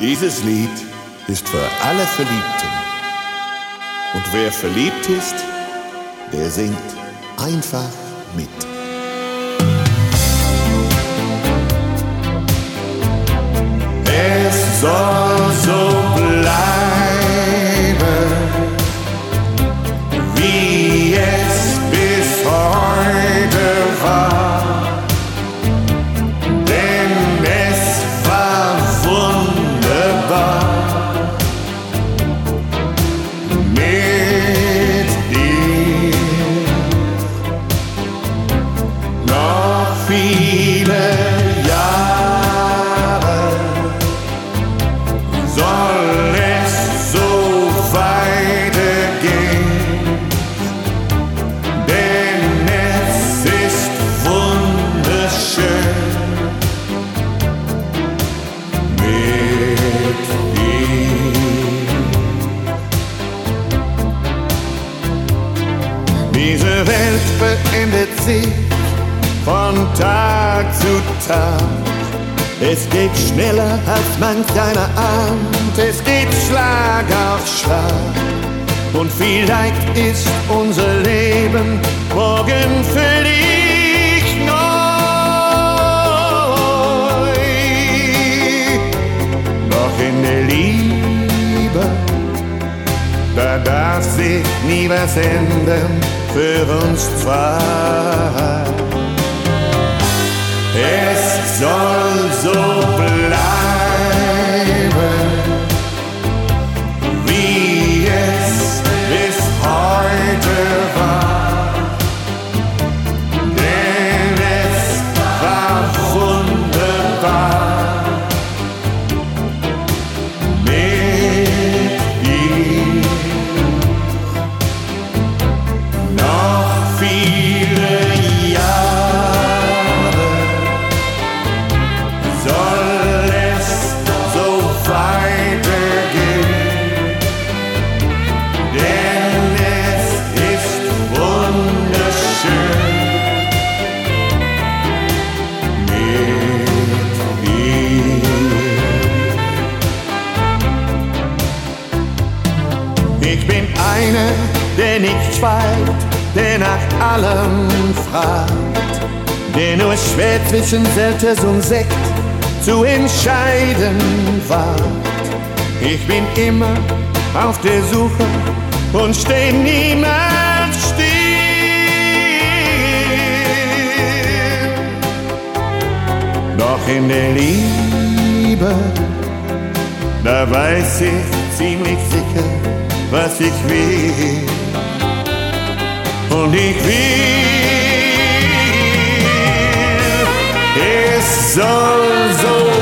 Dieses Lied ist für alle Verliebten. Und wer verliebt ist, der singt einfach mit. Es soll so bleiben, wie es bis heute war, denn es war wunderbar mit dir. Noch viele Jahre soll es so weitergehen, denn es ist wunderschön mit dir. Diese Welt verändert sich von Tag zu Tag. Es geht schneller, als manch einer ahnt. Es geht Schlag auf Schlag. Und vielleicht ist unser Leben morgen völlig neu. Doch in der Liebe, da darf sich nie was ändern für uns zwei. Es soll so bleiben, wie es bis heute war, denn es war wunderbar mit dir. Noch viele Jahre soll es so weitergehen, denn es ist wunderschön mit dir. Ich bin einer, der nicht schweigt, der nach allem fragt, der nur schwer zwischen Selters und Sekt zu entscheiden wagt. Ich bin immer auf der Suche und steh niemals still. Doch in der Liebe, da weiß ich ziemlich sicher, was ich will. Und ich will, es soll so